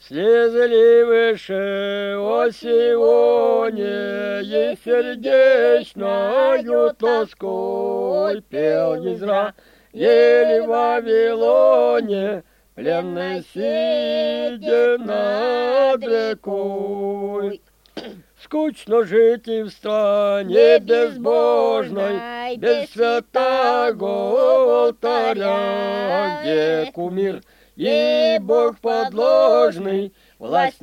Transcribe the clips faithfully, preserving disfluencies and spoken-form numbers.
Слезли выше о Сионе, и сердечною тоской пел Езра, еле в Вавилоне, пленный сидя над рекой. Скучно жить и в стране безбожной, без святого алтаря, где кумир и Бог подложный, власть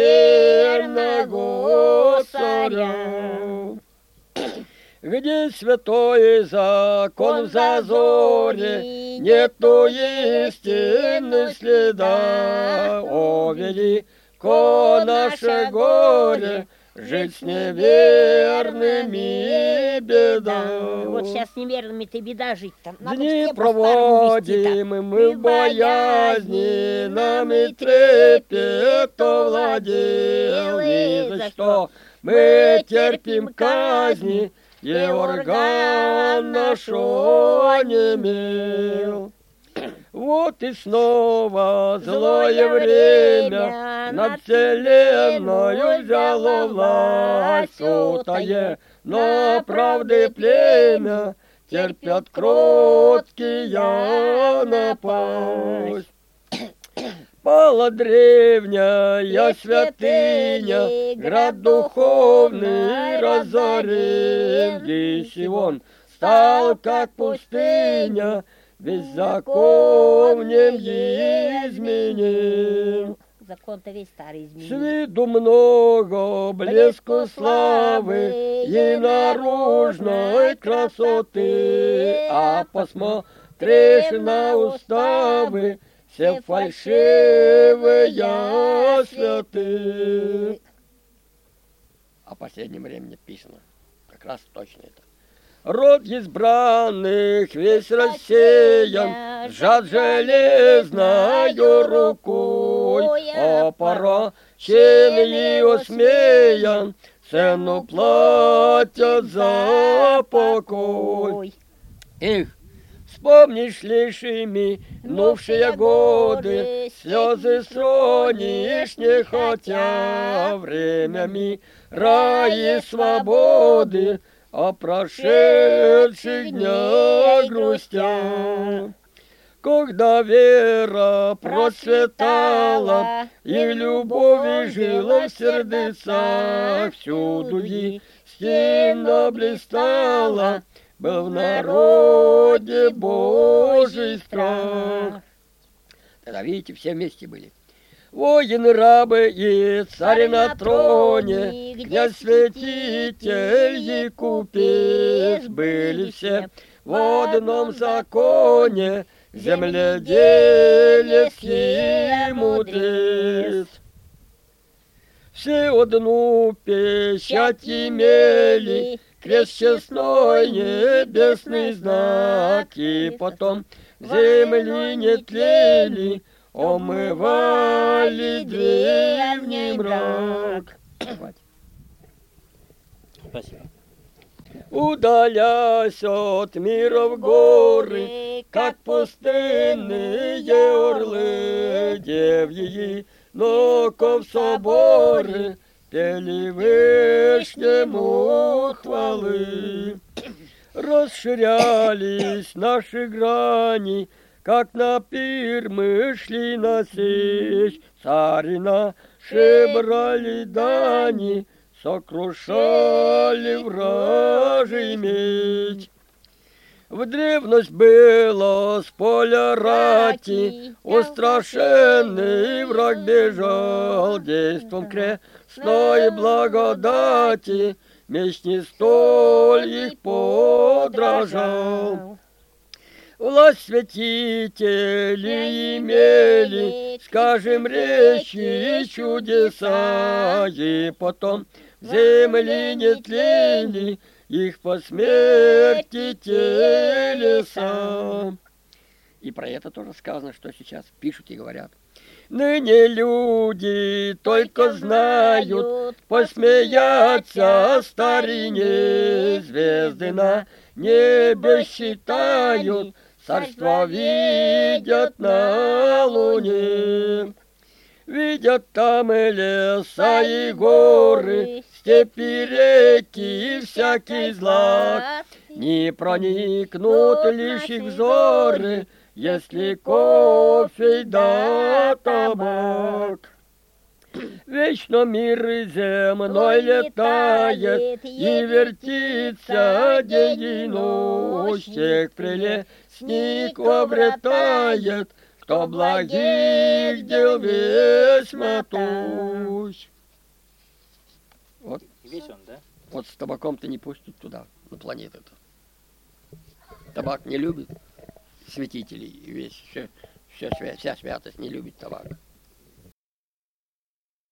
надмирного царя. Где святой закон в зазоре, нету истины следа. О, велико наше горе, жить с неверными беда. Вот сейчас с неверными-то беда жить-то. Дни проводим мы в боязни, нами трепет овладел. Ни за что мы терпим казни, и орган наш онемел. Вот и снова злое время над вселенною взяло власть. Сутае, но правды племя терпят кроткие напасть. Пала древняя святыня, град духовный разорен, где Сион стал как пустыня, беззаконием изменен. Закон-то весь старый изменен. С виду много блеску славы и наружной красоты, а посмотришь на уставы, все фальшивые святы. О последнем времени писано как раз точно это. Род избранных весь рассеян, сжат железною рукой, а порочен осмеян, цену платят за покой. Их вспомнишь лишь ими минувшие годы, слезы стронишь не хотя, время мира и свободы, о прошедших днях грустя. Когда вера процветала и в любови жила в сердцах, всюду истина блистала, был в народе Божий страх. Тогда, видите, все вместе были. Воины, рабы и царь на троне, князь, святитель и купец, были все в одном законе, земледелец и мудрец. Все одну печать имели, крест честной, небесный знак, и потом земли не тлели, омывали древний мрак. Спасибо. Удалясь от мира в горы, как пустынные орлы, девьи, но-ка в соборы пели Вышнему хвалы. Расширялись наши грани, как на пир мы шли на сечь, цари наши брали дани, сокрушали вражий меч. В древность было с поля рати, устрашенный враг бежал, действом крестной благодати, меч не столь их подражал. Власть святители имели, скажем, речи и чудеса, и потом земли не тлели, их по смерти телеса. И про это тоже сказано, что сейчас пишут и говорят. Ныне люди только знают посмеяться о старине, звезды на небе считают, царство видят на луне. Видят там и леса, и горы, степи, реки, и всякий злак. Не проникнут лишь их взоры, если кофе да табак. Вечно мир земной летает и вертится день и ночь. Всех прелестник обретает, кто благих дел весьма тущ. Вот, Весь он, да? вот с табаком-то не пустят туда, на планету-то. Табак не любит святителей, весь, все, все, вся святость не любит табак.